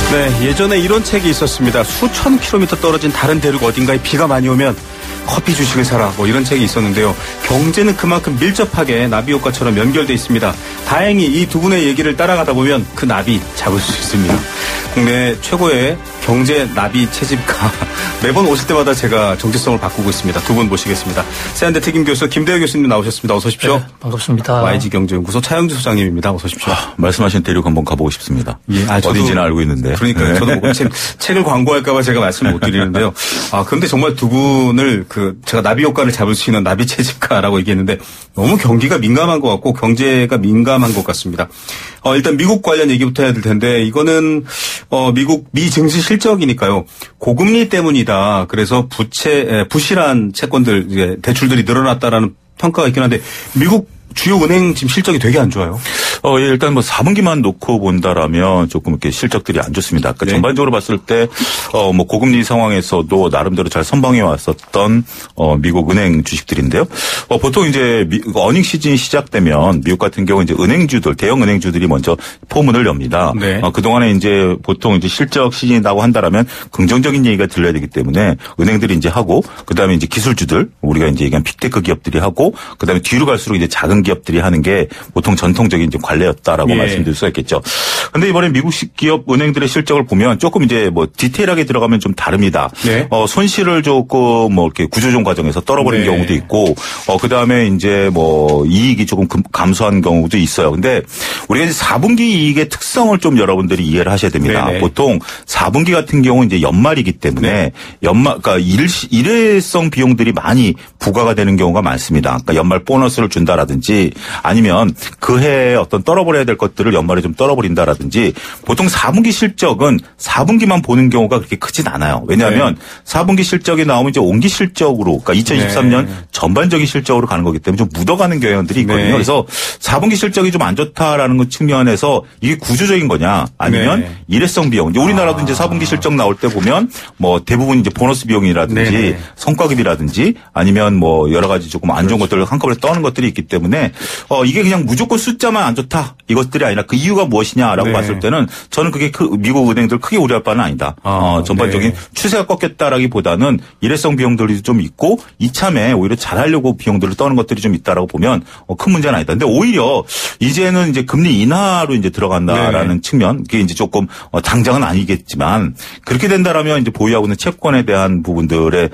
네, 예전에 이런 책이 있었습니다. 수천 킬로미터 떨어진 다른 대륙 어딘가에 비가 많이 오면 커피 주식을 사라, 뭐 이런 책이 있었는데요. 경제는 그만큼 밀접하게 나비 효과처럼 연결돼 있습니다. 다행히 이 두 분의 얘기를 따라가다 보면 그 나비 잡을 수 있습니다. 국내 최고의 경제 나비 채집가. 매번 오실 때마다 제가 정체성을 바꾸고 있습니다. 두 분 모시겠습니다. 세한대 특임 교수 김대우 교수님 나오셨습니다. 어서 오십시오. 네, 반갑습니다. YG경제연구소 차영주 소장님입니다. 어서 오십시오. 말씀하신 대륙 한번 가보고 싶습니다. 예, 어딘지는 알고 있는데. 그러니까요. 저도 뭐 책을 광고할까봐 제가 말씀을 못 드리는데요. 그런데 정말 두 분을 제가 나비 효과를 잡을 수 있는 나비 채집가라고 얘기했는데 너무 경기가 민감한 것 같고 경제가 민감한 것 같습니다. 일단 미국 관련 얘기부터 해야 될 텐데 이거는 미국 미 증시 실적이니까요. 고금리 때문이다. 그래서 부실한 채권들, 대출들이 늘어났다라는 평가가 있긴 한데 미국 주요 은행 지금 실적이 되게 안 좋아요. 일단 4분기만 놓고 본다라면 조금 이렇게 실적들이 안 좋습니다. 그러니까 네. 전반적으로 봤을 때, 고금리 상황에서도 나름대로 잘 선방해 왔었던, 미국 은행 주식들인데요. 보통 이제 어닝 시즌이 시작되면 미국 같은 경우 이제 은행주들, 대형 은행주들이 먼저 포문을 엽니다. 네. 그동안에 이제 보통 이제 실적 시즌이라고 한다라면 긍정적인 얘기가 들려야 되기 때문에 은행들이 이제 하고, 그 다음에 이제 기술주들, 우리가 이제 얘기한 빅테크 기업들이 하고, 그 다음에 뒤로 갈수록 이제 작은 기업들이 하는 게 보통 전통적인 이제 관례였다라고 말씀드릴 수가 있겠죠. 그런데 이번에 미국식 기업 은행들의 실적을 보면 조금 이제 디테일하게 들어가면 좀 다릅니다. 네. 손실을 조금 이렇게 구조조정 과정에서 떨어버린 네. 경우도 있고, 그 다음에 이제 이익이 조금 감소한 경우도 있어요. 근데 우리가 이제 4분기 이익의 특성을 좀 여러분들이 이해를 하셔야 됩니다. 네네. 보통 4분기 같은 경우 이제 연말이기 때문에 네. 그러니까 일회성 비용들이 많이 부과가 되는 경우가 많습니다. 그러니까 연말 보너스를 준다라든지 아니면 그 해에 어떤 떨어버려야 될 것들을 연말에 좀 떨어버린다라든지 보통 4분기 실적은 4분기만 보는 경우가 그렇게 크진 않아요. 왜냐하면 4분기 실적이 나오면 이제 온기 실적으로 그러니까 2023년 전반적인 실적으로 가는 거기 때문에 좀 묻어가는 경향들이 있거든요. 네. 그래서 4분기 실적이 좀 안 좋다라는 측면에서 이게 구조적인 거냐 아니면 일회성 비용. 이제 우리나라도 이제 4분기 실적 나올 때 보면 대부분 이제 보너스 비용이라든지 성과급이라든지 아니면 여러 가지 조금 안 좋은 것들을 한꺼번에 떠는 것들이 있기 때문에 이게 그냥 무조건 숫자만 안 좋다 이것들이 아니라 그 이유가 무엇이냐라고 봤을 때는 저는 그게 미국 은행들 크게 우려할 바는 아니다. 전반적인 추세가 꺾였다라기보다는 일회성 비용들이 좀 있고 이참에 오히려 잘하려고 비용들을 떠는 것들이 좀 있다라고 보면 큰 문제는 아니다. 근데 오히려 이제는 이제 금리 인하로 이제 들어간다라는 측면, 그게 이제 조금 당장은 아니겠지만 그렇게 된다라면 이제 보유하고 있는 채권에 대한 부분들의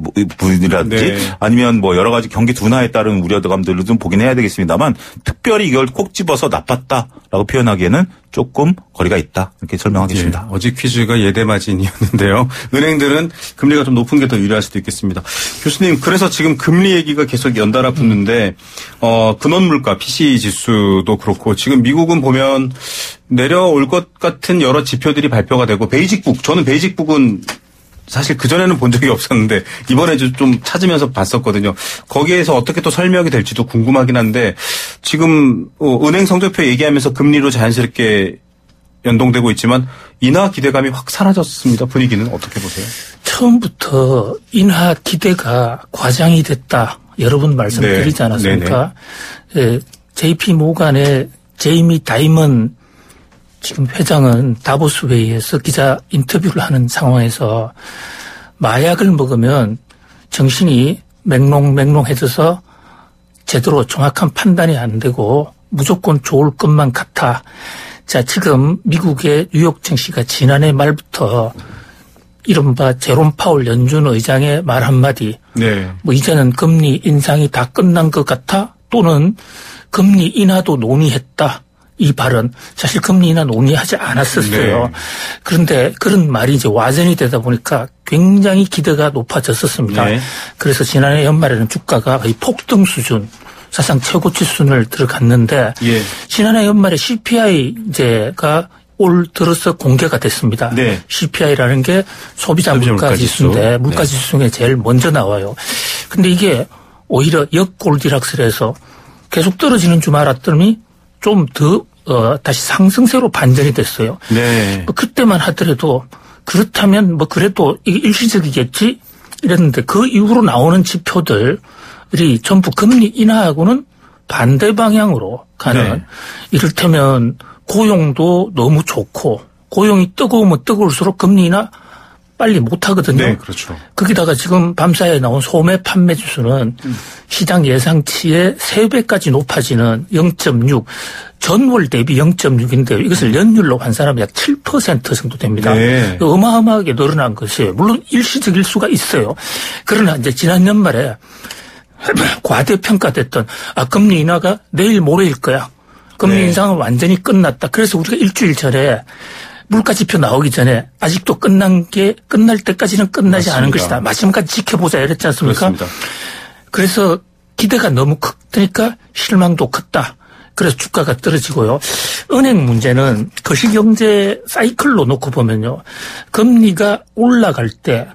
부분이라든지 아니면 여러 가지 경기 둔화에 따른 우려감들을 좀 보긴 해야 되겠습니다만 특별히 이걸 콕 집어서 나빴다라고 표현하기에는 조금 거리가 있다 이렇게 설명하겠습니다. 어제 퀴즈가 예대마진이었는데요. 은행들은 금리가 좀 높은 게 더 유리할 수도 있겠습니다. 교수님, 그래서 지금 금리 얘기가 계속 연달아 붙는데 근원물가 PCE 지수도 그렇고 지금 미국은 보면 내려올 것 같은 여러 지표들이 발표가 되고 저는 베이직북은 사실 그전에는 본 적이 없었는데 이번에 좀 찾으면서 봤었거든요. 거기에서 어떻게 또 설명이 될지도 궁금하긴 한데 지금 은행 성적표 얘기하면서 금리로 자연스럽게 연동되고 있지만 인하 기대감이 확 사라졌습니다. 분위기는 어떻게 보세요? 처음부터 인하 기대가 과장이 됐다. 여러 번 말씀드리지 않았습니까? JP 모간의 제이미 다이먼 지금 회장은 다보스 회의에서 기자 인터뷰를 하는 상황에서 마약을 먹으면 정신이 맹롱맹롱해져서 제대로 정확한 판단이 안 되고 무조건 좋을 것만 같아. 자, 지금 미국의 뉴욕 증시가 지난해 말부터 이른바 제롬 파월 연준 의장의 말 한마디. 이제는 금리 인상이 다 끝난 것 같아 또는 금리 인하도 논의했다. 이 발언 사실 금리 인하 논의하지 않았었어요. 그런데 그런 말이 이제 와전이 되다 보니까 굉장히 기대가 높아졌었습니다. 그래서 지난해 연말에는 주가가 거의 폭등 수준 사상 최고치 수준을 들어갔는데 지난해 연말에 CPI가 올 들어서 공개가 됐습니다. CPI라는 게 소비자 물가지수인데 물가지수 중에 제일 먼저 나와요. 근데 이게 오히려 역골디락스에서 계속 떨어지는 줄 알았더니 좀 더 다시 상승세로 반전이 됐어요. 그때만 하더라도 그렇다면 그래도 이게 일시적이겠지 이랬는데 그 이후로 나오는 지표들이 전부 금리 인하하고는 반대 방향으로 가는 이를테면 고용도 너무 좋고 고용이 뜨거우면 뜨거울수록 금리 인하 빨리 못 하거든요. 네, 그렇죠. 거기다가 지금 밤사이에 나온 소매 판매 지수는 시장 예상치의 3배까지 높아지는 0.6, 전월 대비 0.6인데요. 이것을 연율로 환산하면 약 7% 정도 됩니다. 네. 어마어마하게 늘어난 것이에요. 물론 일시적일 수가 있어요. 그러나 이제 지난 연말에 과대평가됐던 금리 인하가 내일 모레일 거야. 금리 네. 인상은 완전히 끝났다. 그래서 우리가 일주일 전에 물가지표 나오기 전에 아직도 끝날 때까지는 끝나지 맞습니다. 않은 것이다. 마지막까지 지켜보자 이랬지 않습니까? 그렇습니다. 그래서 기대가 너무 크니까 실망도 컸다. 그래서 주가가 떨어지고요. 은행 문제는 거시경제 사이클로 놓고 보면요. 금리가 올라갈 때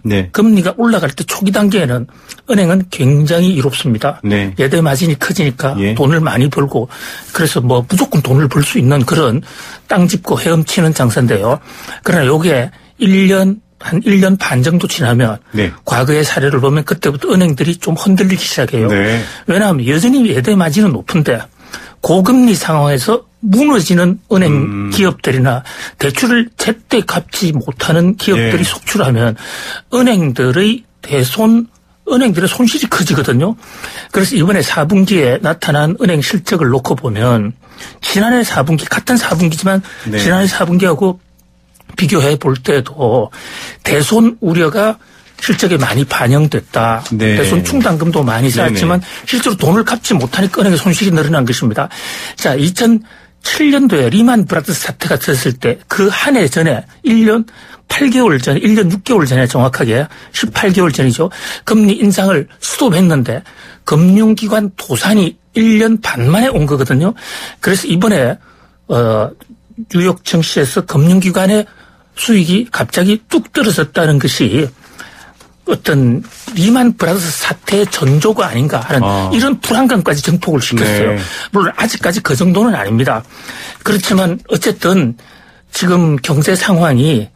초기 단계에는 은행은 굉장히 이롭습니다. 네. 예대 마진이 커지니까 예. 돈을 많이 벌고 그래서 뭐 무조건 돈을 벌 수 있는 그런 땅 짚고 헤엄치는 장사인데요. 그러나 요게 한 1년 반 정도 지나면 네. 과거의 사례를 보면 그때부터 은행들이 좀 흔들리기 시작해요. 네. 왜냐하면 여전히 예대 마진은 높은데 고금리 상황에서 무너지는 은행 기업들이나 대출을 제때 갚지 못하는 기업들이 예. 속출하면 은행들의 손실이 커지거든요. 그래서 이번에 4분기에 나타난 은행 실적을 놓고 보면 지난해 4분기 같은 4분기지만 네. 지난해 4분기하고 비교해 볼 때도 대손 우려가 실적에 많이 반영됐다. 네. 대손 충당금도 많이 쌓였지만 실제로 돈을 갚지 못하니까 은행의 손실이 늘어난 것입니다. 자, 2007년도에 리만 브라더스 사태가 터졌을 때 그 한 해 전에 1년 8개월 전에 1년 6개월 전에 정확하게 18개월 전이죠. 금리 인상을 스톱했는데 금융기관 도산이 1년 반 만에 온 거거든요. 그래서 이번에 뉴욕 증시에서 금융기관의 수익이 갑자기 뚝 떨어졌다는 것이 어떤 리만 브라더스 사태의 전조가 아닌가 하는 이런 불안감까지 증폭을 시켰어요. 네. 물론 아직까지 그 정도는 아닙니다. 그렇지만 어쨌든 지금 경제 상황이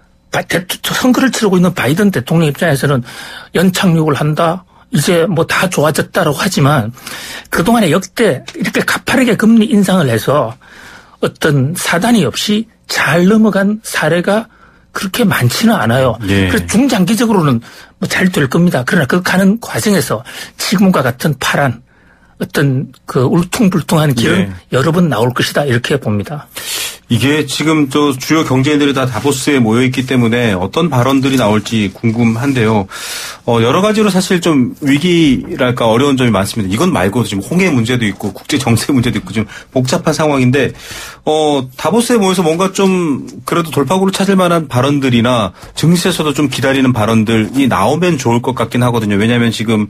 선거를 치르고 있는 바이든 대통령 입장에서는 연착륙을 한다. 이제 뭐 다 좋아졌다라고 하지만 그동안에 역대 이렇게 가파르게 금리 인상을 해서 어떤 사단이 없이 잘 넘어간 사례가 그렇게 많지는 않아요. 예. 그래서 중장기적으로는 뭐 잘 될 겁니다. 그러나 그 가는 과정에서 지금과 같은 파란 어떤 그 울퉁불퉁한 길은 예. 여러 번 나올 것이다 이렇게 봅니다. 이게 지금 저 주요 경제인들이 다 다보스에 모여 있기 때문에 어떤 발언들이 나올지 궁금한데요. 여러 가지로 사실 좀 위기랄까 어려운 점이 많습니다. 이건 말고도 지금 홍해 문제도 있고 국제 정세 문제도 있고 좀 복잡한 상황인데 다보스에 모여서 뭔가 좀 그래도 돌파구를 찾을 만한 발언들이나 증시에서도 좀 기다리는 발언들이 나오면 좋을 것 같긴 하거든요. 왜냐하면 지금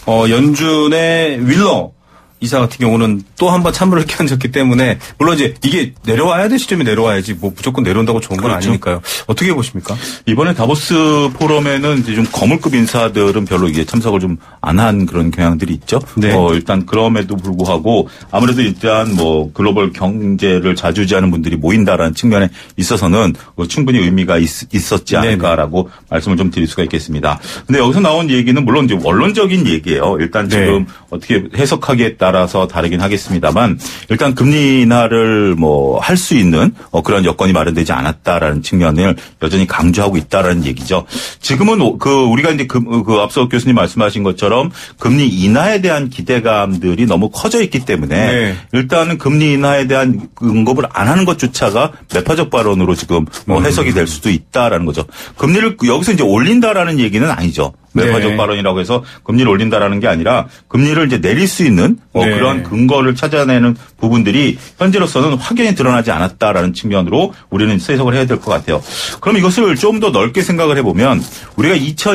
연준의 윌러 이사 같은 경우는 또 한 번 찬물을 끼얹었기 때문에 물론 이제 이게 내려와야 될 시점이 내려와야지 뭐 무조건 내려온다고 좋은 건 그렇죠. 아니니까요. 어떻게 보십니까? 이번에 다보스 포럼에는 이제 좀 거물급 인사들은 별로 이게 참석을 좀 안 한 그런 경향들이 있죠. 네. 일단 그럼에도 불구하고 아무래도 일단 뭐 글로벌 경제를 좌지우지하는 분들이 모인다라는 측면에 있어서는 충분히 의미가 있었지 않을까라고 말씀을 좀 드릴 수가 있겠습니다. 근데 여기서 나온 얘기는 물론 이제 원론적인 얘기예요. 일단 지금 어떻게 해석하기에 따라서 다르긴 하겠습니다.만 일단 금리 인하를 뭐 할 수 있는 그런 여건이 마련되지 않았다라는 측면을 여전히 강조하고 있다라는 얘기죠. 지금은 우리가 이제 앞서 교수님 말씀하신 것처럼 금리 인하에 대한 기대감들이 너무 커져 있기 때문에 일단은 금리 인하에 대한 언급을 안 하는 것조차가 매파적 발언으로 지금 해석이 될 수도 있다라는 거죠. 금리를 여기서 이제 올린다라는 얘기는 아니죠. 매파적 발언이라고 해서 금리를 올린다라는 게 아니라 금리를 이제 내릴 수 있는 그런 근거를 찾아내는 부분들이 현재로서는 확연히 드러나지 않았다라는 측면으로 우리는 해석을 해야 될 것 같아요. 그럼 이것을 좀 더 넓게 생각을 해보면 우리가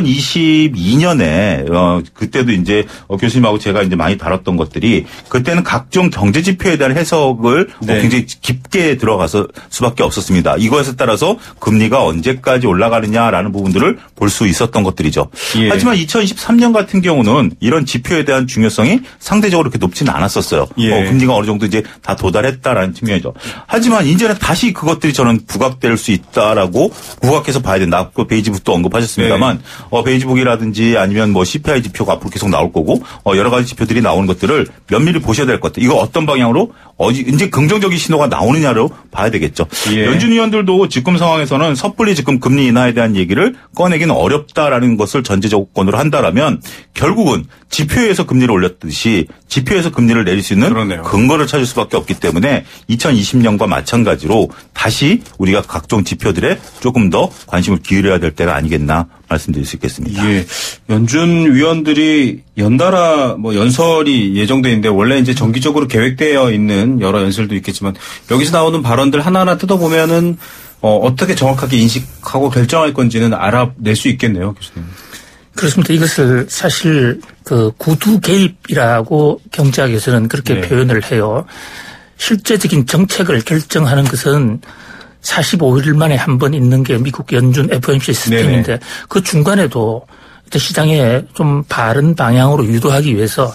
2022년에 그때도 이제 교수님하고 제가 이제 많이 다뤘던 것들이 그때는 각종 경제 지표에 대한 해석을 굉장히 깊게 들어가서 수밖에 없었습니다. 이것에 따라서 금리가 언제까지 올라가느냐라는 부분들을 볼 수 있었던 것들이죠. 예. 하지만 2023년 같은 경우는 이런 지표에 대한 중요성이 상대적으로 그렇게 높지는 않았었어요. 금리가 어느 정도 이제 다 도달했다라는 측면이죠. 하지만 이제는 다시 그것들이 저는 부각될 수 있다라고 부각해서 봐야 된다. 그 베이지북도 언급하셨습니다만 베이지북이라든지 아니면 뭐 CPI 지표가 앞으로 계속 나올 거고 여러 가지 지표들이 나오는 것들을 면밀히 보셔야 될 것 같아요. 이거 어떤 방향으로 이제 긍정적인 신호가 나오느냐로 봐야 되겠죠. 예. 연준 위원들도 지금 상황에서는 섣불리 지금 금리 인하에 대한 얘기를 꺼내기는 어렵다라는 것을 전제 조건으로 한다라면 결국은 지표에서 금리를 올렸듯이 지표에서 금리를 내릴 수 있는 그러네요. 근거를 찾을 수밖에 없기 때문에 2020년과 마찬가지로 다시 우리가 각종 지표들에 조금 더 관심을 기울여야 될 때가 아니겠나 말씀드릴 수 있겠습니다. 예. 연준 위원들이 연달아 연설이 예정돼 있는데 원래 이제 정기적으로 계획되어 있는 여러 연설도 있겠지만 여기서 나오는 발언들 하나하나 뜯어보면은 어떻게 정확하게 인식하고 결정할 건지는 알아낼 수 있겠네요, 교수님. 그렇습니다. 이것을 사실 그 구두 개입이라고 경제학에서는 그렇게 표현을 해요. 실제적인 정책을 결정하는 것은 45일 만에 한 번 있는 게 미국 연준 FOMC 시스템인데 네네. 그 중간에도 시장에 좀 바른 방향으로 유도하기 위해서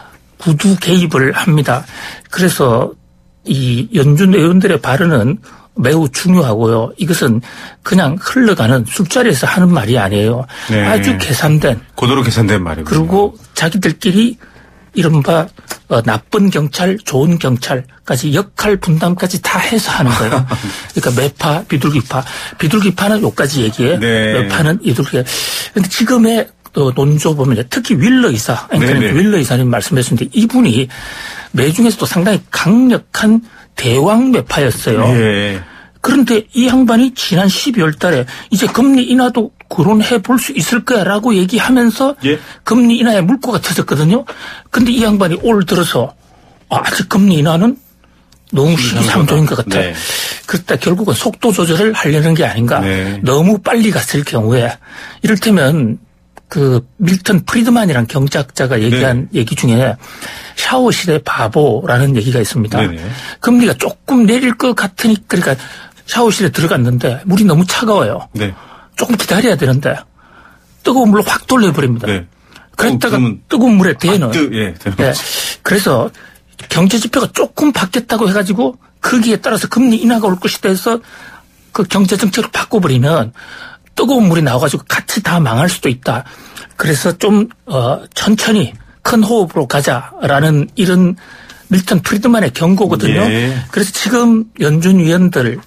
구두 개입을 합니다. 그래서 이 연준 의원들의 발언은 매우 중요하고요. 이것은 그냥 흘러가는 술자리에서 하는 말이 아니에요. 네. 아주 계산된. 고도로 계산된 말이고요. 그리고 자기들끼리 이른바 나쁜 경찰, 좋은 경찰까지 역할 분담까지 다 해서 하는 거예요. 그러니까 매파, 비둘기파. 비둘기파는 요까지 얘기해. 네. 매파는 이둘기. 그런데 지금의 논조 보면 특히 윌러 이사, 윌러 이사님 말씀하셨는데 이분이 매중에서도 상당히 강력한 대왕 매파였어요. 네. 그런데 이 양반이 지난 12월 달에 이제 금리 인하도 거론해 볼 수 있을 거야라고 얘기하면서 예? 금리 인하에 물꼬가 터졌거든요. 근데 이 양반이 올 들어서 아직 금리 인하는 너무 시기상조인 것 같아. 네. 그러다 결국은 속도 조절을 하려는 게 아닌가. 네. 너무 빨리 갔을 경우에 이를테면 그 밀턴 프리드만이라는 경제학자가 얘기한 네. 얘기 중에 샤워실의 바보라는 얘기가 있습니다. 네. 금리가 조금 내릴 것 같으니 그러니까 샤워실에 들어갔는데 물이 너무 차가워요. 네. 조금 기다려야 되는데 뜨거운 물로 확 돌려버립니다. 네. 그랬다가 뜨거운 물에 대는. 예. 네. 그래서 경제지표가 조금 바뀌었다고 해가지고 거기에 따라서 금리 인하가 올 것이다 해서 그 경제정책을 바꿔버리면 뜨거운 물이 나와가지고 같이 다 망할 수도 있다. 그래서 좀 천천히 큰 호흡으로 가자라는 이런 밀턴 프리드만의 경고거든요. 예. 그래서 지금 연준 위원들의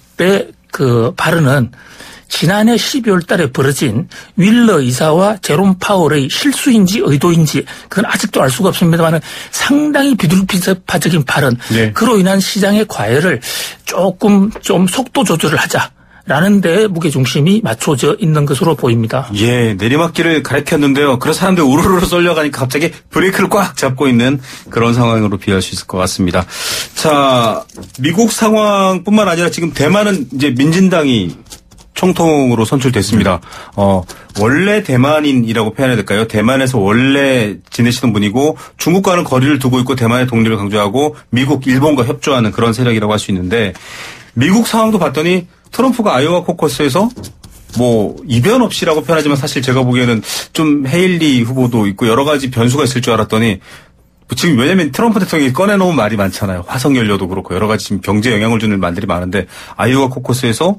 그 발언은 지난해 12월 달에 벌어진 윌러 이사와 제롬 파월의 실수인지 의도인지 그건 아직도 알 수가 없습니다만 상당히 비둘기파적인 발언. 네. 그로 인한 시장의 과열을 조금 좀 속도 조절을 하자라는 데 무게중심이 맞춰져 있는 것으로 보입니다. 예, 내리막길을 가리켰는데요. 그래서 사람들이 우르르 쏠려가니까 갑자기 브레이크를 꽉 잡고 있는 그런 상황으로 비할 수 있을 것 같습니다. 자, 미국 상황뿐만 아니라 지금 대만은 이제 민진당이 총통으로 선출됐습니다. 원래 대만인이라고 표현해야 될까요? 대만에서 원래 지내시던 분이고 중국과는 거리를 두고 있고 대만의 독립을 강조하고 미국, 일본과 협조하는 그런 세력이라고 할 수 있는데 미국 상황도 봤더니 트럼프가 아이오와 코커스에서 이변 없이라고 표현하지만 사실 제가 보기에는 좀 헤일리 후보도 있고 여러 가지 변수가 있을 줄 알았더니 지금 왜냐면 트럼프 대통령이 꺼내놓은 말이 많잖아요. 화석연료도 그렇고 여러 가지 지금 경제에 영향을 주는 말들이 많은데 아이오와 코커스에서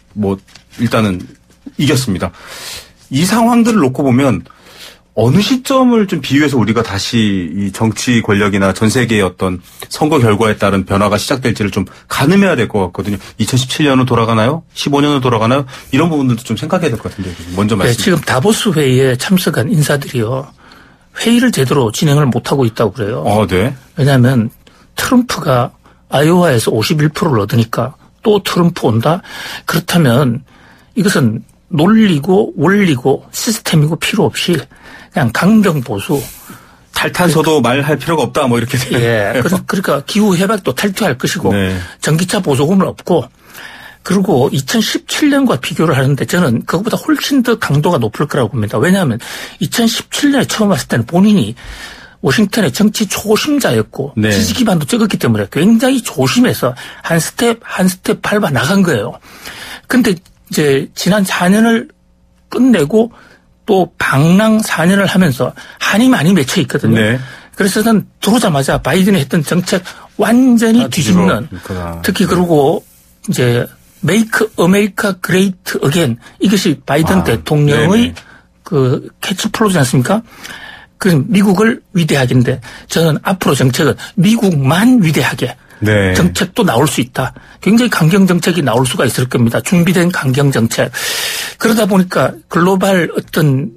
일단은 이겼습니다. 이 상황들을 놓고 보면 어느 시점을 좀 비유해서 우리가 다시 이 정치 권력이나 전 세계의 어떤 선거 결과에 따른 변화가 시작될지를 좀 가늠해야 될 것 같거든요. 2017년으로 돌아가나요? 15년으로 돌아가나요? 이런 부분들도 좀 생각해야 될 것 같은데 먼저 말씀. 네, 지금 다보스 회의에 참석한 인사들이요. 회의를 제대로 진행을 못하고 있다고 그래요. 네. 왜냐하면 트럼프가 아이오와에서 51%를 얻으니까 또 트럼프 온다? 그렇다면 이것은 논리고 원리고 시스템이고 필요 없이 그냥 강경보수. 탈탄소도 말할 필요가 없다 이렇게 돼요. 예. 그러니까 기후협약도 탈퇴할 것이고 네. 전기차 보조금은 없고 그리고 2017년과 비교를 하는데 저는 그것보다 훨씬 더 강도가 높을 거라고 봅니다. 왜냐하면 2017년에 처음 왔을 때는 본인이 워싱턴의 정치 초심자였고 네. 지지 기반도 적었기 때문에 굉장히 조심해서 한 스텝 밟아 나간 거예요. 근데 이제 지난 4년을 끝내고 또 방랑 4년을 하면서 한이 많이 맺혀 있거든요. 네. 그래서 저는 들어오자마자 바이든이 했던 정책 완전히 뒤집는 특히 그리고 이제 Make America Great Again 이것이 바이든 대통령의 네네. 그 캐치플로우지 않습니까? 그 미국을 위대하게인데 저는 앞으로 정책은 미국만 위대하게 네. 정책도 나올 수 있다. 굉장히 강경 정책이 나올 수가 있을 겁니다. 준비된 강경 정책. 그러다 보니까 글로벌 어떤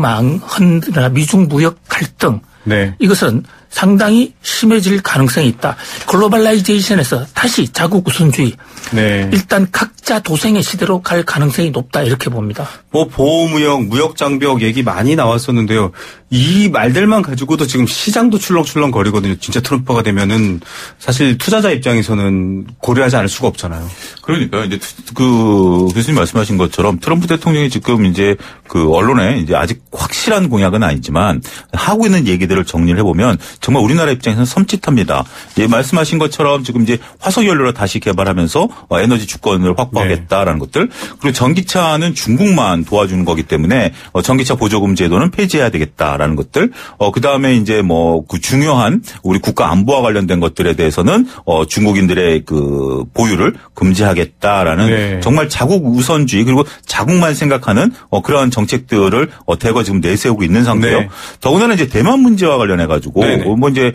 물류망헌이나 미중 무역 갈등 네. 이것은 상당히 심해질 가능성이 있다. 글로벌라이제이션에서 다시 자국 우선주의. 네. 일단 각자 도생의 시대로 갈 가능성이 높다 이렇게 봅니다. 뭐 보호무역, 무역장벽 얘기 많이 나왔었는데요. 이 말들만 가지고도 지금 시장도 출렁출렁 거리거든요. 진짜 트럼프가 되면은 사실 투자자 입장에서는 고려하지 않을 수가 없잖아요. 그러니까 이제 그 교수님 말씀하신 것처럼 트럼프 대통령이 지금 이제 그 언론에 이제 아직 확실한 공약은 아니지만 하고 있는 얘기들을 정리를 해보면 정말 우리나라 입장에서는 섬찟합니다. 예, 말씀하신 것처럼 지금 이제 화석연료를 다시 개발하면서 에너지 주권을 확보하겠다라는 것들, 그리고 전기차는 중국만 도와주는 거기 때문에 전기차 보조금 제도는 폐지해야 되겠다라는 것들, 그 다음에 이제 뭐 그 중요한 우리 국가 안보와 관련된 것들에 대해서는 중국인들의 그 보유를 금지하겠다라는 네. 정말 자국 우선주의 그리고 자국만 생각하는 그러한 정책들을 대거 지금 내세우고 있는 상태예요. 네. 더군다나 이제 대만 문제와 관련해 가지고 뭐 이제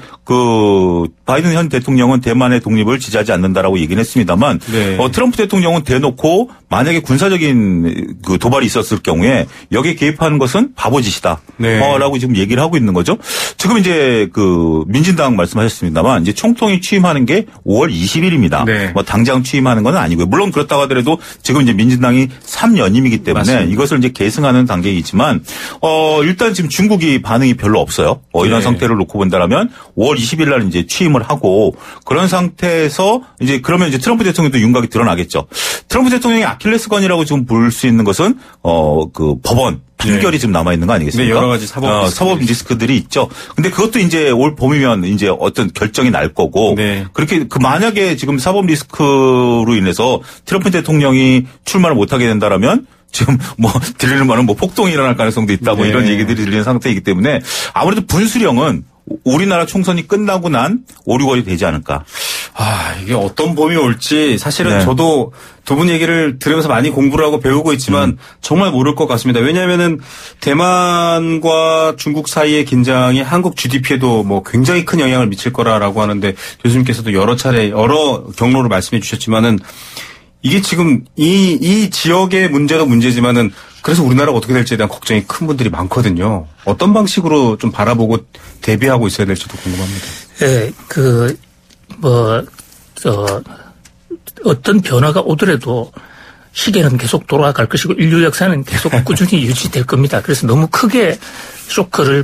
그 바이든 현 대통령은 대만의 독립을 지지하지 않는다라고 얘기는 했습니다만 네. 트럼프 대통령은 대놓고 만약에 군사적인 그 도발이 있었을 경우에 여기에 개입하는 것은 바보짓이다. 네. 라고 지금 얘기를 하고 있는 거죠. 지금 이제 그 민진당 말씀하셨습니다만 이제 총통이 취임하는 게 5월 20일입니다. 네. 뭐 당장 취임하는 건 아니고요. 물론 그렇다고 하더라도 지금 이제 민진당이 3연임이기 때문에 맞습니다. 이것을 이제 계승하는 단계이지만 일단 지금 중국이 반응이 별로 없어요. 이런 네. 상태를 놓고 본다라면 5월 20일 날 이제 취임을 하고 그런 상태에서 이제 그러면 이제 트럼프 대통령도 윤곽이 드러나겠죠. 트럼프 대통령의 아킬레스건이라고 지금 볼 수 있는 것은 그 법원 판결이 네. 지금 남아 있는 거 아니겠습니까? 네, 여러 가지 사법 리스크들이 있죠. 근데 그것도 이제 올 봄이면 이제 어떤 결정이 날 거고 네. 그렇게 그 만약에 지금 사법 리스크로 인해서 트럼프 대통령이 출마를 못 하게 된다라면 지금 뭐 들리는 말은 뭐 폭동이 일어날 가능성도 있다 뭐 네. 이런 얘기들이 들리는 상태이기 때문에 아무래도 분수령은 우리나라 총선이 끝나고 난 5, 6월이 되지 않을까. 이게 어떤 봄이 올지 사실은 네. 저도 두 분 얘기를 들으면서 많이 공부를 하고 배우고 있지만 정말 모를 것 같습니다. 왜냐하면은 대만과 중국 사이의 긴장이 한국 GDP에도 뭐 굉장히 큰 영향을 미칠 거라고 하는데 교수님께서도 여러 차례 여러 경로로 말씀해 주셨지만은 이게 지금 이 지역의 문제도 문제지만은 그래서 우리나라가 어떻게 될지에 대한 걱정이 큰 분들이 많거든요. 어떤 방식으로 좀 바라보고 대비하고 있어야 될지도 궁금합니다. 예, 어떤 변화가 오더라도 시계는 계속 돌아갈 것이고 인류 역사는 계속 꾸준히 유지될 겁니다. 그래서 너무 크게 쇼크를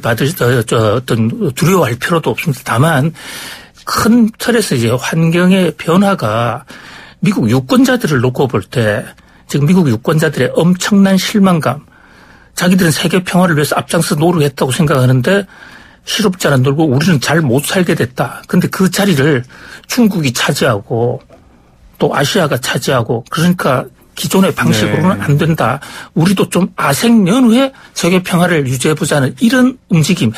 어떤 두려워할 필요도 없습니다. 다만 큰 틀에서 이제 환경의 변화가 미국 유권자들을 놓고 볼 때 지금 미국 유권자들의 엄청난 실망감, 자기들은 세계 평화를 위해서 앞장서 노력했다고 생각하는데 실업자 안 놀고 우리는 잘 못 살게 됐다. 그런데 그 자리를 중국이 차지하고 또 아시아가 차지하고 그러니까 기존의 방식으로는 네. 안 된다. 우리도 좀 아생연후에 세계 평화를 유지해보자는 이런 움직임.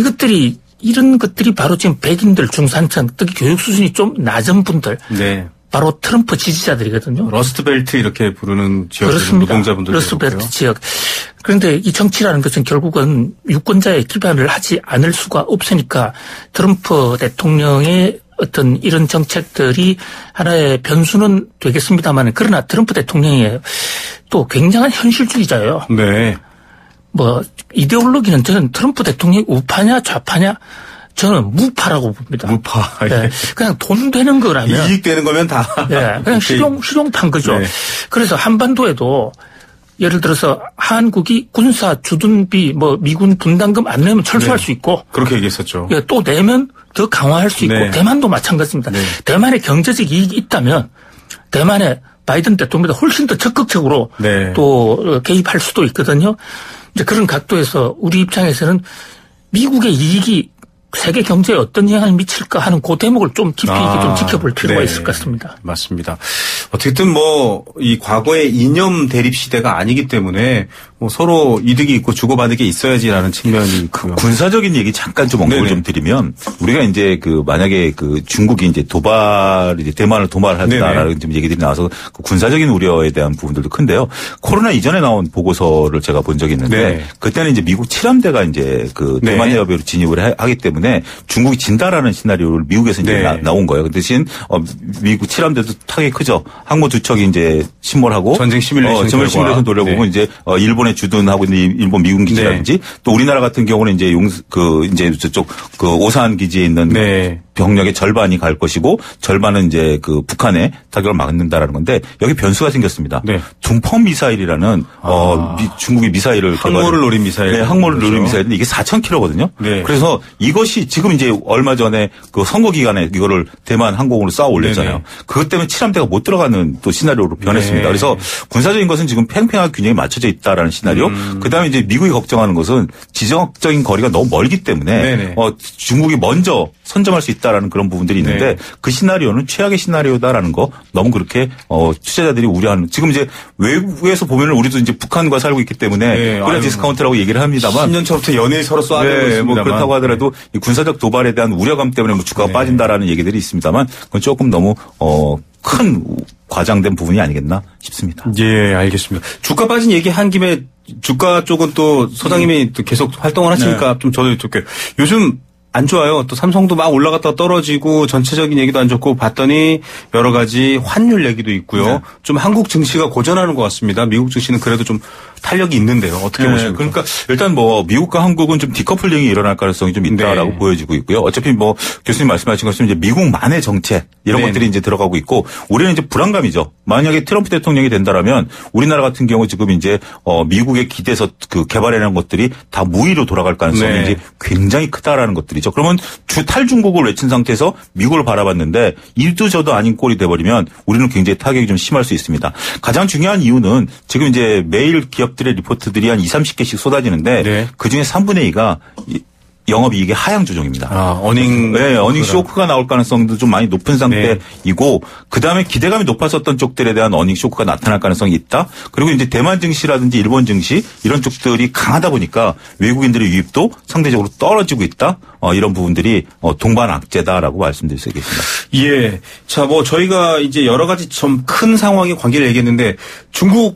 이런 것들이 바로 지금 백인들, 중산층, 특히 교육 수준이 좀 낮은 분들. 네. 바로 트럼프 지지자들이거든요. 러스트벨트 이렇게 부르는 지역 노동자분들. 러스트벨트 지역. 그런데 이 정치라는 것은 결국은 유권자의 기반을 하지 않을 수가 없으니까 트럼프 대통령의 어떤 이런 정책들이 하나의 변수는 되겠습니다만 그러나 트럼프 대통령이 또 굉장한 현실주의자예요. 네. 뭐 이데올로기는 저는 트럼프 대통령이 우파냐 좌파냐 저는 무파라고 봅니다. 무파. 네. 그냥 돈 되는 거라면. 이익되는 거면 다. 네. 그냥 실용판 거죠. 네. 그래서 한반도에도 예를 들어서 한국이 군사 주둔비 미군 분담금 안 내면 철수할 네. 수 있고. 그렇게 얘기했었죠. 예, 또 내면 더 강화할 수 있고. 네. 대만도 마찬가지입니다. 네. 대만의 경제적 이익이 있다면 대만의 바이든 대통령보다 훨씬 더 적극적으로 네. 또 개입할 수도 있거든요. 이제 그런 각도에서 우리 입장에서는 미국의 이익이 세계 경제에 어떤 영향을 미칠까 하는 그 대목을 좀 깊이 있게 좀 지켜볼 필요가 네. 있을 것 같습니다. 맞습니다. 어쨌든 이 과거의 이념 대립 시대가 아니기 때문에 서로 이득이 있고 주고받을 게 있어야지라는 측면이 있고요. 군사적인 얘기 잠깐 좀 언급을 좀 드리면 우리가 이제 만약에 중국이 이제 대만을 도발한다라는 좀 얘기들이 나와서 군사적인 우려에 대한 부분들도 큰데요. 코로나 이전에 나온 보고서를 제가 본 적이 있는데 네. 그때는 이제 미국 7함대가 이제 대만 해협으로 진입을 하기 때문에 때문에 중국이 진다라는 시나리오를 미국에서 이제 네. 나온 거예요. 그 대신 미국 7함대도 타격이 크죠. 항모 두 척이 이제 침몰하고 전쟁 시뮬레이션 돌려보면 네. 이제 일본에 주둔하고 있는 일본 미군 기지라든지 네. 또 우리나라 같은 경우는 이제 이제 저쪽 그 오산 기지에 있는 네. 병력의 절반이 갈 것이고 절반은 이제 그 북한의 타격을 막는다라는 건데 여기 변수가 생겼습니다. 네. 둥펑 미사일이라는 중국의 미사일을 항모를 노린 미사일. 네, 항모를 그렇죠. 노린 미사일인데 이게 4,000km거든요. 네. 그래서 이것이 지금 이제 얼마 전에 그 선거 기간에 이거를 대만 항공으로 쌓아 올렸잖아요. 네네. 그것 때문에 7함대가 못 들어가는 또 시나리오로 변했습니다. 네. 그래서 군사적인 것은 지금 팽팽하게 균형이 맞춰져 있다라는 시나리오. 그다음에 이제 미국이 걱정하는 것은 지정학적인 거리가 너무 멀기 때문에 중국이 먼저 선점할 수 있다라는 그런 부분들이 있는데 그 시나리오는 최악의 시나리오다라는 거 너무 그렇게 투자자들이 우려하는 지금 이제 외국에서 보면은 우리도 이제 북한과 살고 있기 때문에 그래 디스카운트라고 얘기를 합니다만 10년 전부터 연일 서로 쏴대고 있습니다만 뭐 그렇다고 하더라도 이 군사적 도발에 대한 우려감 때문에 뭐 주가가 빠진다라는 얘기들이 있습니다만 그건 조금 너무 큰 과장된 부분이 아니겠나 싶습니다. 예, 알겠습니다. 주가 빠진 얘기 한 김에 주가 쪽은 또 소장님이 또 계속 활동을 하시니까 좀 저도 여쭤볼게요. 요즘 안 좋아요. 또 삼성도 막 올라갔다 떨어지고 전체적인 얘기도 안 좋고 봤더니 여러 가지 환율 얘기도 있고요. 좀 한국 증시가 고전하는 것 같습니다. 미국 증시는 그래도 좀 탄력이 있는데요. 어떻게 보십니까? 그러니까 일단 뭐 미국과 한국은 좀 디커플링이 일어날 가능성이 좀 있다라고 보여지고 있고요. 어차피 뭐 교수님 말씀하신 것처럼 이제 미국만의 정책 이런 것들이 이제 들어가고 있고 우리는 이제 불안감이죠. 만약에 트럼프 대통령이 된다라면 우리나라 같은 경우 지금 이제 미국에 기대서 그 개발해낸 것들이 다 무위로 돌아갈 가능성이 이제 굉장히 크다라는 것들이죠. 그러면 탈중국을 외친 상태에서 미국을 바라봤는데 이도 저도 아닌 꼴이 돼버리면 우리는 굉장히 타격이 좀 심할 수 있습니다. 가장 중요한 이유는 지금 이제 매일 기업들의 리포트들이 한 20-30개씩 쏟아지는데 그중에 3분의 2가 영업이익의 하향 조정입니다. 어닝 쇼크가 나올 가능성도 좀 많이 높은 상태이고 그다음에 기대감이 높았었던 쪽들에 대한 어닝 쇼크가 나타날 가능성이 있다. 그리고 이제 대만 증시라든지 일본 증시 이런 쪽들이 강하다 보니까 외국인들의 유입도 상대적으로 떨어지고 있다. 이런 부분들이 동반악재다라고 말씀드릴 수 있겠습니다. 예. 자, 뭐 저희가 이제 여러 가지 좀 큰 상황의 관계를 얘기했는데 중국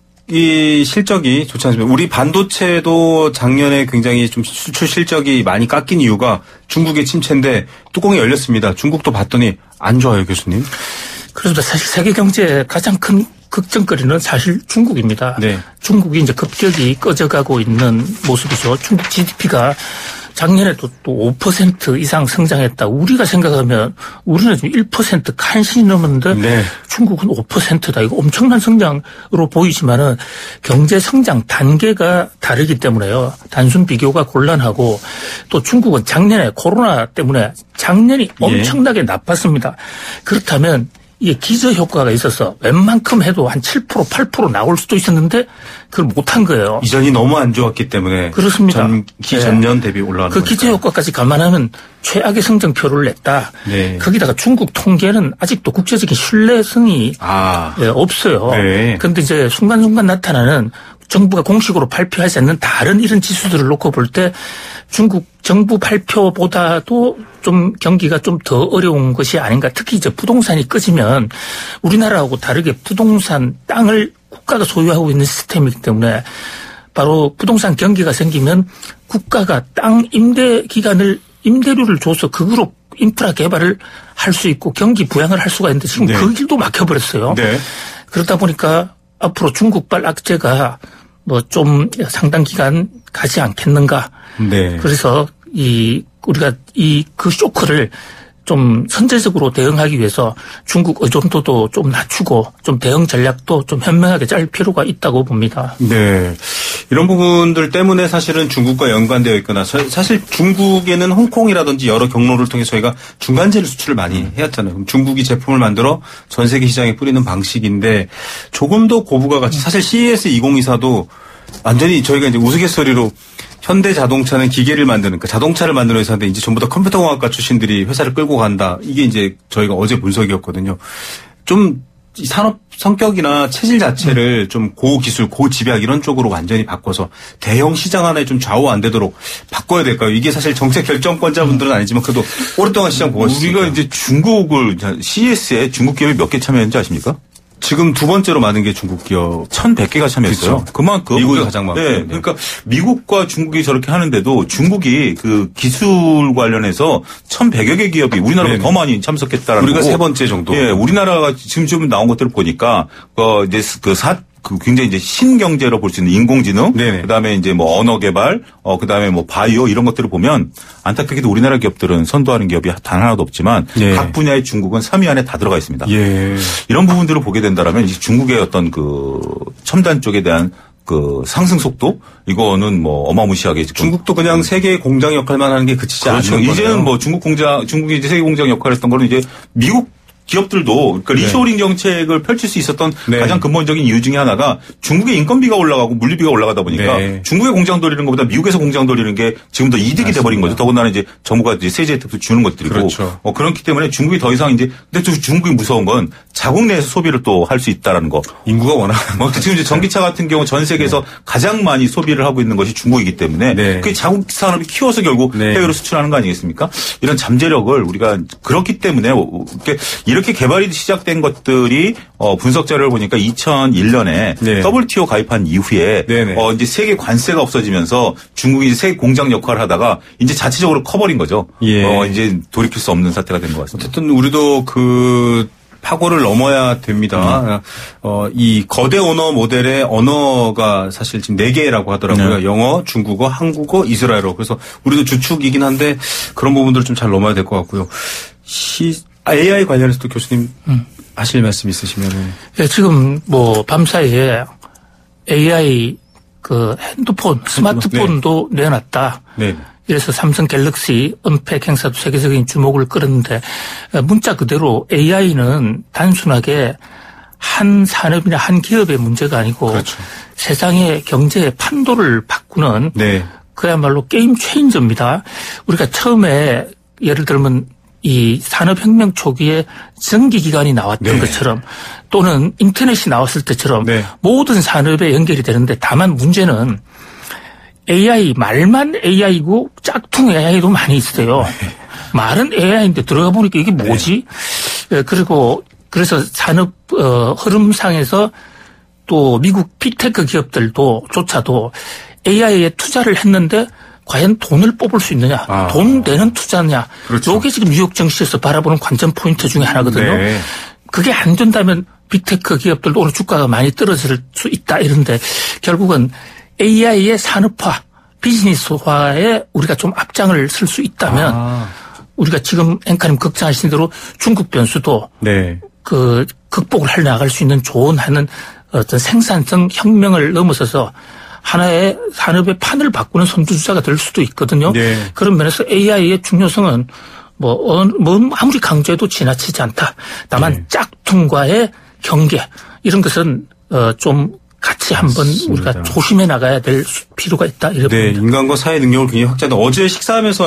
이 실적이 좋지 않습니다. 우리 반도체도 작년에 굉장히 좀 수출 실적이 많이 깎인 이유가 중국의 침체인데 뚜껑이 열렸습니다. 중국도 봤더니 안 좋아요, 교수님. 그래서 사실 세계 경제의 가장 큰 걱정거리는 사실 중국입니다. 중국이 이제 급격히 꺼져가고 있는 모습이죠. 중국 GDP가 작년에도 또 5% 이상 성장했다. 우리가 생각하면 우리는 지금 1% 간신히 넘었는데 중국은 5%다. 이거 엄청난 성장으로 보이지만은 경제 성장 단계가 다르기 때문에요. 단순 비교가 곤란하고 또 중국은 작년에 코로나 때문에 작년이 엄청나게 나빴습니다. 그렇다면 이게 기저효과가 있어서 웬만큼 해도 한 7%, 8% 나올 수도 있었는데 그걸 못한 거예요. 이전이 너무 안 좋았기 때문에. 그렇습니다. 전년 대비 올라가는 그 기저효과까지 감안하면 최악의 성장표를 냈다. 거기다가 중국 통계는 아직도 국제적인 신뢰성이 없어요. 그런데 이제 순간순간 나타나는 정부가 공식으로 발표하지 않는 다른 이런 지수들을 놓고 볼 때 중국 정부 발표보다도 좀 경기가 좀 더 어려운 것이 아닌가. 특히 이제 부동산이 꺼지면 우리나라하고 다르게 부동산 땅을 국가가 소유하고 있는 시스템이기 때문에 바로 부동산 경기가 생기면 국가가 땅 임대 기간을 임대료를 줘서 그거로 인프라 개발을 할 수 있고 경기 부양을 할 수가 있는데 지금 그 길도 막혀버렸어요. 그러다 보니까 앞으로 중국발 악재가 뭐 좀 상당 기간 가지 않겠는가. 그래서 우리가 그 쇼크를 좀 선제적으로 대응하기 위해서 중국 의존도도 좀 낮추고 좀 대응 전략도 좀 현명하게 짤 필요가 있다고 봅니다. 이런 부분들 때문에 사실은 중국과 연관되어 있거나 사실 중국에는 홍콩이라든지 여러 경로를 통해 저희가 중간재료 수출을 많이 해왔잖아요. 그럼 중국이 제품을 만들어 전 세계 시장에 뿌리는 방식인데 조금 더 고부가 가치 사실 CES 2024도 완전히 저희가 이제 우스갯소리로 현대자동차는 기계를 만드는 자동차를 만드는 회사인데 이제 전부 다 컴퓨터공학과 출신들이 회사를 끌고 간다. 이게 이제 저희가 어제 분석이었거든요. 좀 산업 성격이나 체질 자체를 좀 고기술, 고집약 이런 쪽으로 완전히 바꿔서 대형 시장 하나에 좀 좌우 안 되도록 바꿔야 될까요? 이게 사실 정책 결정권자분들은 아니지만 그래도 오랫동안 시장 보고 있습니다. 우리가 이제 중국을 CES에 중국 기업이 몇 개 참여했는지 아십니까? 지금 두 번째로 많은 게 중국 기업. 1,100개가 참여했어요. 그렇죠. 그만큼. 미국이 가장 많고. 네. 그러니까 미국과 중국이 저렇게 하는데도 중국이 그 기술 관련해서 1,100여 개 기업이 우리나라보다 더 많이 참석했다라는 우리가 거고. 세 번째 정도. 예, 우리나라가 지금 좀 나온 것들을 보니까 이제 굉장히 이제 신경제로 볼 수 있는 인공지능, 네네. 그다음에 이제 뭐 언어 개발, 그다음에 뭐 바이오 이런 것들을 보면 안타깝게도 우리나라 기업들은 선도하는 기업이 단 하나도 없지만 예. 각 분야의 중국은 3위 안에 다 들어가 있습니다. 예. 이런 부분들을 보게 된다라면 이제 중국의 어떤 그 첨단 쪽에 대한 그 상승 속도 이거는 뭐 어마무시하게 지금 중국도 그냥 세계 공장 역할만 하는 게 그치지 그렇죠. 않는 거예요. 이제는 뭐 중국이 이제 세계 공장 역할을 했던 거는 이제 미국 기업들도 그러니까 리쇼링 정책을 펼칠 수 있었던 네. 가장 근본적인 이유 중에 하나가 중국의 인건비가 올라가고 물류비가 올라가다 보니까 네. 중국의 공장 돌리는 것보다 미국에서 공장 돌리는 게 지금 더 이득이 맞습니다. 돼버린 거죠. 더군다나 이제 정부가 이제 세제 혜택도 주는 것들이고 그렇죠. 그렇기 때문에 중국이 더 이상 이제 근데 또 중국이 무서운 건 자국 내에서 소비를 또 할 수 있다라는 거. 인구가 워낙 지금 이제 전기차 같은 경우 전 세계에서 가장 많이 소비를 하고 있는 것이 중국이기 때문에 네. 그 자국 산업이 키워서 결국 네. 해외로 수출하는 거 아니겠습니까? 이런 잠재력을 우리가 그렇기 때문에 이렇게 개발이 시작된 것들이 분석 자료를 보니까 2001년에 네. WTO 가입한 이후에 네네. 이제 세계 관세가 없어지면서 중국이 이제 세계 공장 역할을 하다가 이제 자체적으로 커버린 거죠. 예. 이제 돌이킬 수 없는 사태가 된 것 같습니다. 어쨌든 우리도 그 파고를 넘어야 됩니다. 이 거대 언어 모델의 언어가 사실 지금 4개라고 하더라고요. 네. 영어, 중국어, 한국어, 이스라엘어. 그래서 우리도 주축이긴 한데 그런 부분들을 좀 잘 넘어야 될 것 같고요. AI 관련해서도 교수님 하실 말씀 있으시면은. 예, 지금 뭐 밤사이에 AI 그 핸드폰, 스마트폰도 내놨다. 네. 이래서 삼성 갤럭시 언팩 행사도 세계적인 주목을 끌었는데 문자 그대로 AI는 단순하게 한 산업이나 한 기업의 문제가 아니고 그렇죠. 세상의 경제의 판도를 바꾸는 네. 그야말로 게임 체인저입니다. 우리가 처음에 예를 들면 이 산업혁명 초기에 전기기관이 나왔던 네. 것처럼 또는 인터넷이 나왔을 때처럼 네. 모든 산업에 연결이 되는데 다만 문제는 AI, 말만 AI고 짝퉁 AI도 많이 있어요. 말은 AI인데 들어가 보니까 이게 뭐지? 그리고 그래서 산업 흐름상에서 또 미국 빅테크 기업들도 조차도 AI에 투자를 했는데 과연 돈을 뽑을 수 있느냐. 돈 되는 투자냐. 그렇죠. 이게 지금 뉴욕 증시에서 바라보는 관전 포인트 중에 하나거든요. 네. 그게 안 된다면 빅테크 기업들도 오늘 주가가 많이 떨어질 수 있다 이런데 결국은 AI의 산업화, 비즈니스화에 우리가 좀 앞장을 쓸 수 있다면 우리가 지금 앵커님 걱정하신 대로 중국 변수도 네. 그 극복을 해 나갈 수 있는 좋은 하는 어떤 생산성 혁명을 넘어서서 하나의 산업의 판을 바꾸는 선두주자가 될 수도 있거든요. 네. 그런 면에서 AI의 중요성은 뭐 아무리 강조해도 지나치지 않다. 다만 네. 짝퉁과의 경계 이런 것은 좀 같이 한번 맞습니다. 우리가 조심해 나가야 될 필요가 있다. 이렇게 네, 봅니다. 인간과 사회 능력을 굉장히 확장한다. 어제 식사하면서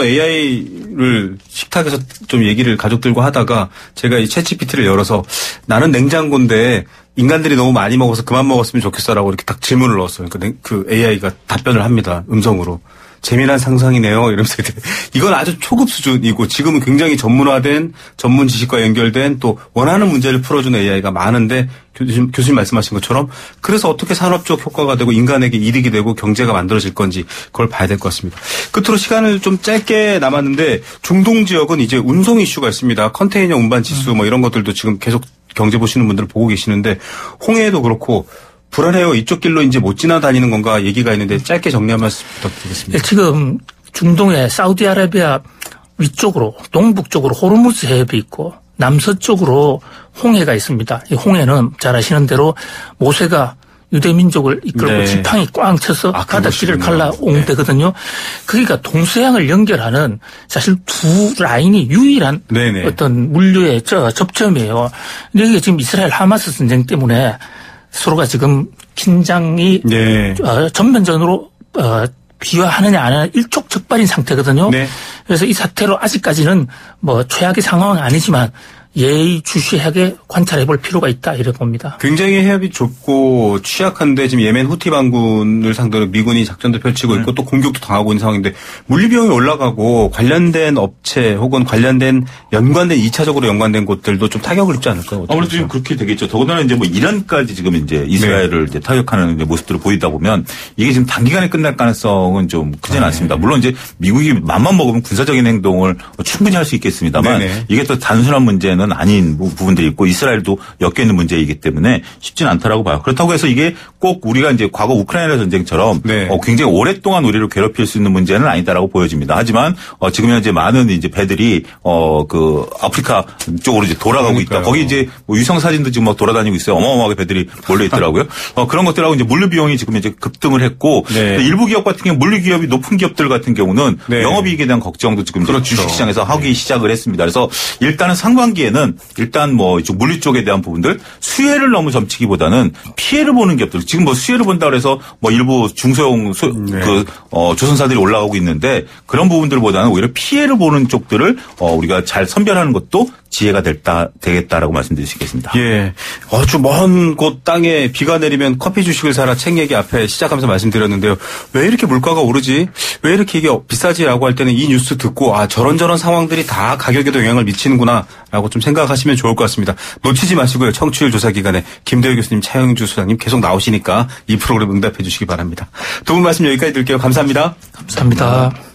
AI를 식탁에서 좀 얘기를 가족들과 하다가 제가 이 챗GPT를 열어서 나는 냉장고인데 인간들이 너무 많이 먹어서 그만 먹었으면 좋겠어라고 이렇게 딱 질문을 넣었어요. 그러니까 그 AI가 답변을 합니다. 음성으로. 재미난 상상이네요. 이러면서 이건 아주 초급 수준이고 지금은 굉장히 전문화된 전문 지식과 연결된 또 원하는 문제를 풀어주는 AI가 많은데 교수님 말씀하신 것처럼 그래서 어떻게 산업적 효과가 되고 인간에게 이득이 되고 경제가 만들어질 건지 그걸 봐야 될 것 같습니다. 끝으로 시간을 좀 짧게 남았는데 중동 지역은 이제 운송 이슈가 있습니다. 컨테이너 운반 지수 뭐 이런 것들도 지금 계속 경제 보시는 분들 보고 계시는데 홍해도 그렇고 불안해요. 이쪽 길로 이제 못 지나다니는 건가 얘기가 있는데 짧게 정리 한 말씀 부탁드리겠습니다. 지금 중동의 사우디아라비아 위쪽으로 동북쪽으로 호르무즈 해협이 있고 남서쪽으로 홍해가 있습니다. 이 홍해는 잘 아시는 대로 모세가 유대민족을 이끌고 네. 지팡이 꽝 쳐서 바닷길을 갈라온 네. 데거든요. 그러니까 동서양을 연결하는 사실 두 라인이 유일한 네네. 어떤 물류의 접점이에요. 근데 이게 지금 이스라엘 하마스 전쟁 때문에 서로가 지금 긴장이 네. 전면전으로 비화하느냐 안 하느냐 일촉즉발인 상태거든요. 네. 그래서 이 사태로 아직까지는 뭐 최악의 상황은 아니지만 예의주시하게 관찰해 볼 필요가 있다 이렇게 봅니다. 굉장히 해협이 좁고 취약한데 지금 예멘 후티 반군을 상대로 미군이 작전도 펼치고 있고 또 공격도 당하고 있는 상황인데 물리비용이 올라가고 관련된 업체 혹은 관련된 연관된 2차적으로 연관된 곳들도 좀 타격을 입지 않을까요? 아무래도 지금 그렇게 되겠죠. 더군다나 이제 뭐 이란까지 지금 이제 이스라엘을 이제 타격하는 이제 모습들을 보이다 보면 이게 지금 단기간에 끝날 가능성은 좀 크지는 않습니다. 물론 이제 미국이 맘만 먹으면 군사적인 행동을 충분히 할 수 있겠습니다만 이게 또 단순한 문제는 아닌 부분들이 있고 이스라엘도 엮여 있는 문제이기 때문에 쉽지는 않다라고 봐요. 그렇다고 해서 이게 꼭 우리가 이제 과거 우크라이나 전쟁처럼 굉장히 오랫동안 우리를 괴롭힐 수 있는 문제는 아니다라고 보여집니다. 하지만 지금 현재 많은 이제 배들이 그 아프리카 쪽으로 이제 돌아가고 있다. 거기 이제 뭐 위성 사진도 지금 막 돌아다니고 있어요. 어마어마하게 배들이 몰려 있더라고요. 그런 것들하고 이제 물류 비용이 지금 이제 급등을 했고 일부 기업 같은 경우 물류 기업이 높은 기업들 같은 경우는 영업이익에 대한 걱정도 지금 주식시장에서 하기 시작을 했습니다. 그래서 일단은 상반기에는 일단 뭐 이쪽 물류 쪽에 대한 부분들 수혜를 너무 점치기보다는 피해를 보는 기업들 지금 뭐 수혜를 본다 그래서 뭐 일부 중소형 조선사들이 올라가고 있는데 그런 부분들보다는 오히려 피해를 보는 쪽들을 우리가 잘 선별하는 것도 지혜가 되겠다라고 말씀드리겠습니다. 예. 아주 먼 곳 땅에 비가 내리면 커피 주식을 사라 책 얘기 앞에 시작하면서 말씀드렸는데요. 왜 이렇게 물가가 오르지? 왜 이렇게 이게 비싸지라고 할 때는 이 뉴스 듣고 저런 상황들이 다 가격에도 영향을 미치는구나라고 좀 생각하시면 좋을 것 같습니다. 놓치지 마시고요. 청취율 조사 기간에 김대우 교수님, 차영주 수장님 계속 나오시니까 이 프로그램 응답해 주시기 바랍니다. 두 분 말씀 여기까지 드릴게요. 감사합니다. 감사합니다.